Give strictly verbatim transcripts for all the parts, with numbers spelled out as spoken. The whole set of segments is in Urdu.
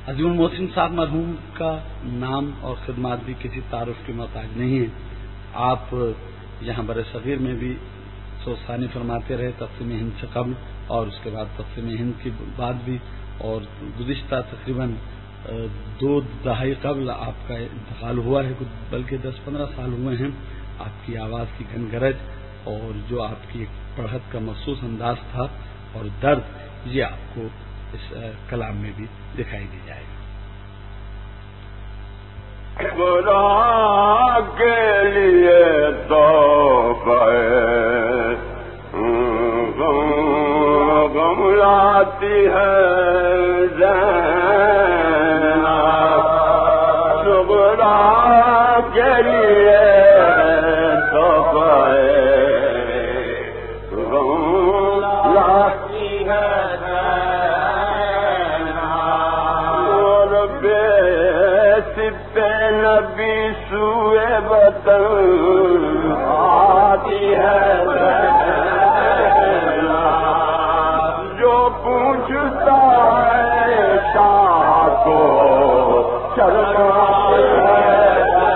عظیم المحسن صاحب مرحوم کا نام اور خدمات بھی کسی تعارف کے محتاج نہیں ہے. آپ یہاں بر صغیر میں بھی سوستانی فرماتے رہے تقسیم ہند سے قبل اور اس کے بعد تقسیم ہند کے بعد بھی, اور گزشتہ تقریباً دو دہائی قبل آپ کا انتقال ہوا ہے, بلکہ دس پندرہ سال ہوئے ہیں. آپ کی آواز کی گھن گرج اور جو آپ کی پڑھت کا مخصوص انداز تھا اور درد, یہ آپ کو اس کلام میں بھی دکھائی دی جائے گا. برا کے لیے توبہ غم لاتی ہے برا کے لیے توبہ غم لاتی ہے اور بے سپے نبی سوئے وطن آتی ہے جو پوچھتا ہے شاہ کو شرماتی ہے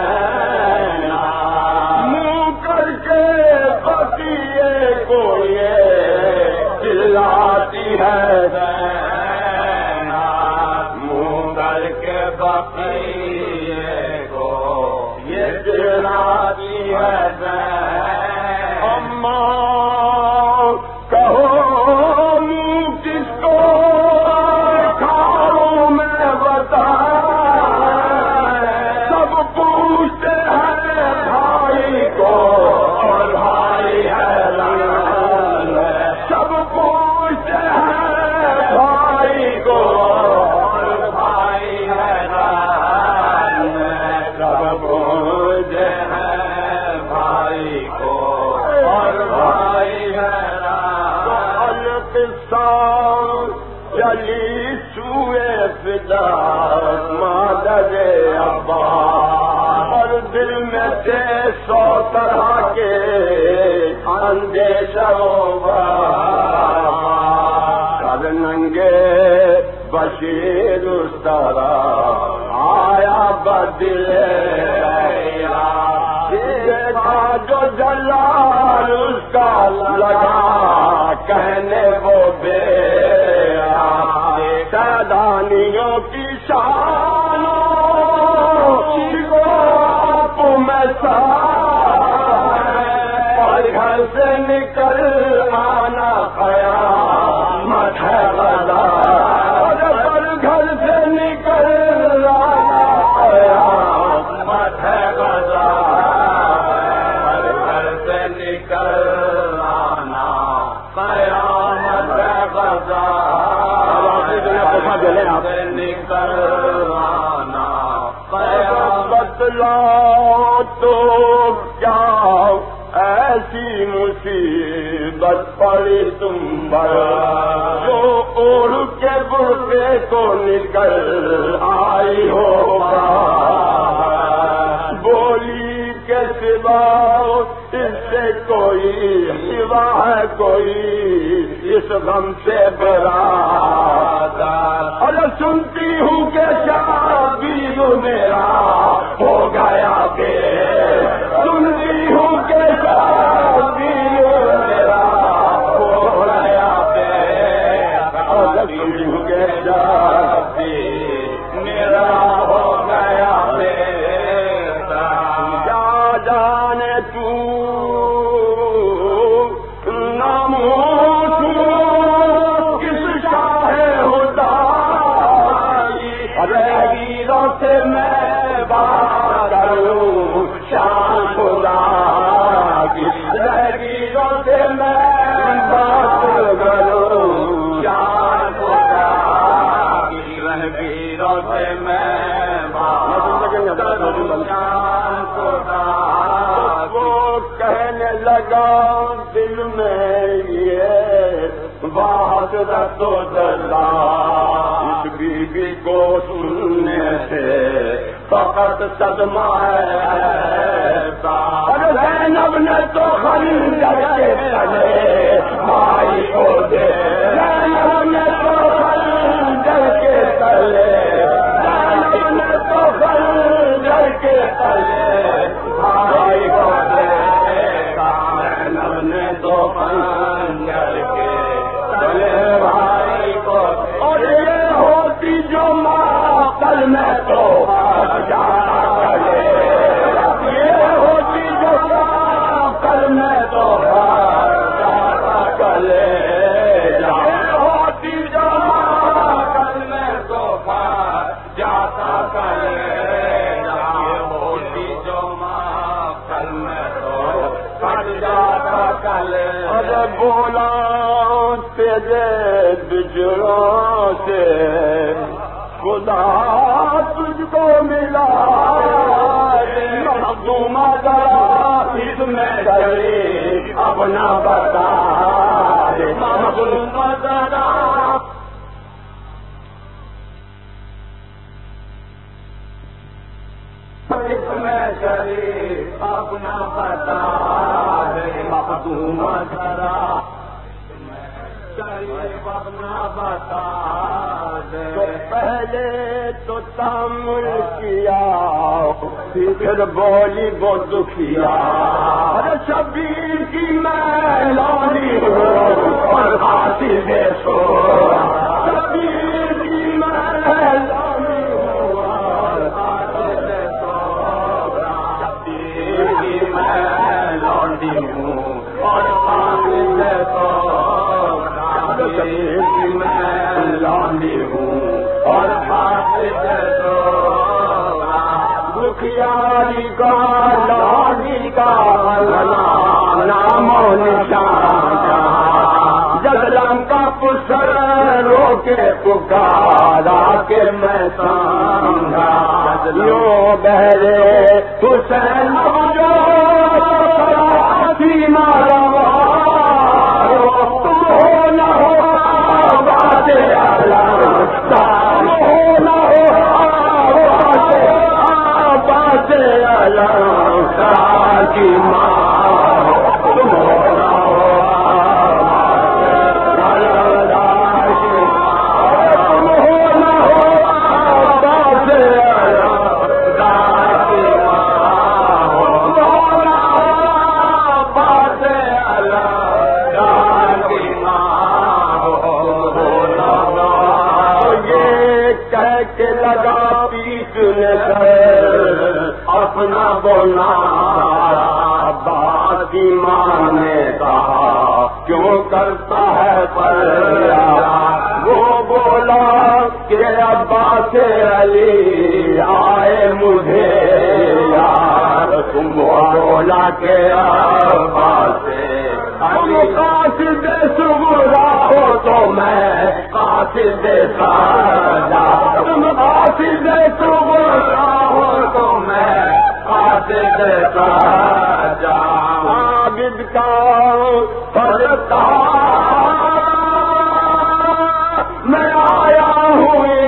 منہ کر کے بقیے کو یہ چلاتی ہے منہ کر کے بقیے کو یہ چلاتی ہے. اماں کہو کس کو کھاؤں میں بتا, سب پوچھتے ہیں بھائی کو اور بھائی حیران, سب پوچھتے ہیں بھائی کو اور بھائی حیران, سب پوچھتے ہیں بھائی کو اور بھائی حیران. القصہ چلی سوئے فدا مادر ابا اور دل میں تھے سو طرح کے اندیشہ کر ننگے بشیر اس طرح آیا بدل دیکھا جو جلال اس کا لگا کہنے وہ بے سیدانیوں کی شانوں کو میں اور گھر سے نکل آنا قیامت ہے غدا, گھر سے نکل آنا قیامت ہے غدا, گھر سے نکل آنا قیامت ہے غدا, نکل آنا قیامت. لاؤ تو کیا ایسی مصیبت پڑی تم پر جو اوڑھ کے برقعے کو نکل آئی ہوگا, بولی کے سوا اس سے کوئی سوا ہے کوئی اس غم سے برات. ارے سنتی ہوں کہ شادی میرا ہو گیا کہ سنتی ہوں کہ شادی میرا ہو گیا کہ سنتی ہوں کہ شادی میرا ہو گیا کیا جانے تو میں بات کروں شان خدا کی لہریوں سے میں بات کروں شان خدا کی لہریوں سے میں بات کروں شان خدا. وہ کہنے لگا دل میں یہ بات رتو دلا اس بی بی کو سننے سے فقط صدمہ ہے. زینب نے تو خنجر کے تلے بھائی کو دے, زینب نے تو خنجر کے تلے تیرے بجڑوں سے خدا تجھ کو ملا مخدوم ذرا اس میں غریب اپنا بتا مخدوم ذرا اس میں غریب اپنا بتا مخدوم ذرا اپنا بتا تو پہلے تو تامل کیا پھر بولی وہ دکھیا شبیر کی میں لانی ہوں اور حاصل دے سو شبیر کی میں لانی ہوں اور حاصل دے سو شبیر کی میں لانی ہوں اور حاصل دے سو میں لانی ہوں اور دکھیاری کا لانی کا نام و نشان جگلم کا پسر رو کے پکارا کے میں سامنا یوں بہرے حسین جو سیما تم ہو نہ ہو بات کی ماں تم ہو نہ ہو اپنا بولا باقی ماں نے کہا کیوں کرتا ہے پر وہ بولا کہ ابا سے علی آئے مجھے یار تم بولا کہ ابا سے علی قاصد صغرا ہو تو میں قاصد ساجا تم قاصد صغرا ہو تو میں قاصد ساجا عابد کا فرتا میں آیا ہوں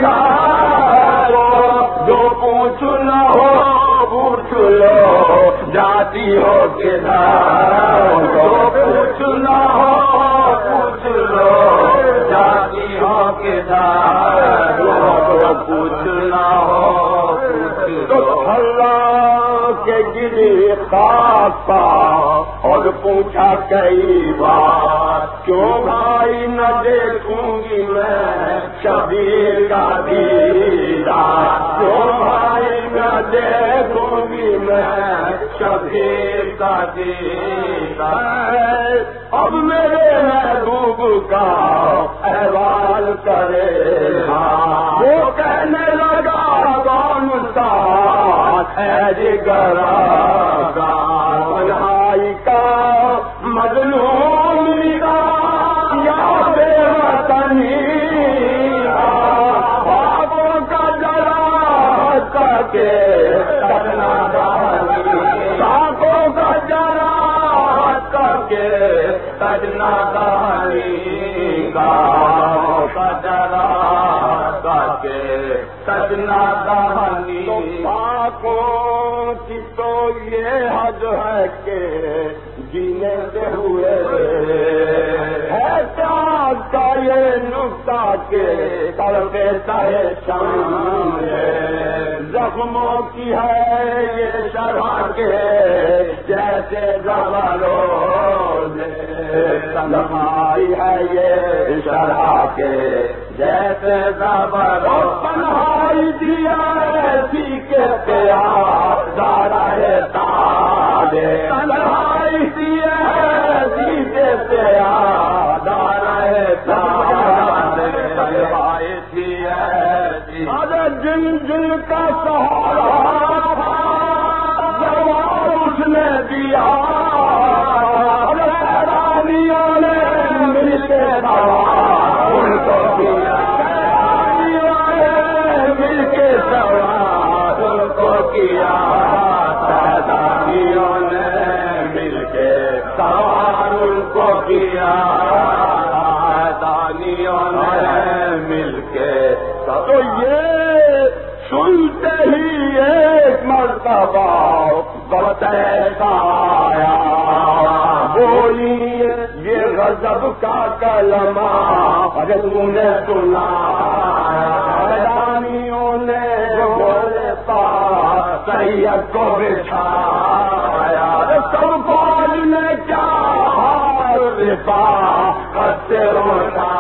جو پوچھ نہ ہو پوچھ لو جاتی ہو کدھر جو پوچھ نہ ہو پوچھ لو جاتی ہو کدھر جو پوچھ نہ ہو پوچھ لو اللہ کے گری خاک پا اور پوچھا کئی بار کیوں بھائی نہ دیکھوں گی میں شبیر کا دیدار کیوں بھائی نہ دیکھوں گی میں شبیر کا دیدار اب میرے محبوب کا احوال کرے وہ کہنے لگا کون سا ہے جگرا پنہائی کا مظلوم نگاہ یا بے وطنی بابوں کا جلا کر کے کرنا دانی ساکوں کا جلا کر کے کرنا دانی گاؤں کا جلا کر کے سجنا دانی پاکوں کی تو یہ حد ہے کہ جینے سے ہوئے ہے چاند کا یہ نقطہ کے تڑپتا ہے شام زخموں کی ہے یہ شرح کے جیسے زبرو تنہائی ہے یہ شرح کے جیسے زبرو تنہائی دیا ایسی کے پیار دارا ہے تارے تنہائی دیا ایسی کے پیار دارا ہے تارے تنہائی دیا ایسی ارے جن جن کا سہارا جواب اس نے دیا رانیوں نے مل کے سوار ان کو کیا مل کے سوار ان کو کیا سادانیوں نے مل کے سوار ان کو کیا سادانیوں نے مل کے تو یہ سنتے ہی ایک مرتبہ بہت ایسا آیا بولی یہ غضب کا کلمہ اگر تم نے سنا دانیوں نے بولے پاس سید کو بچھایا سب فوج نے کیا رفا کرتے روتا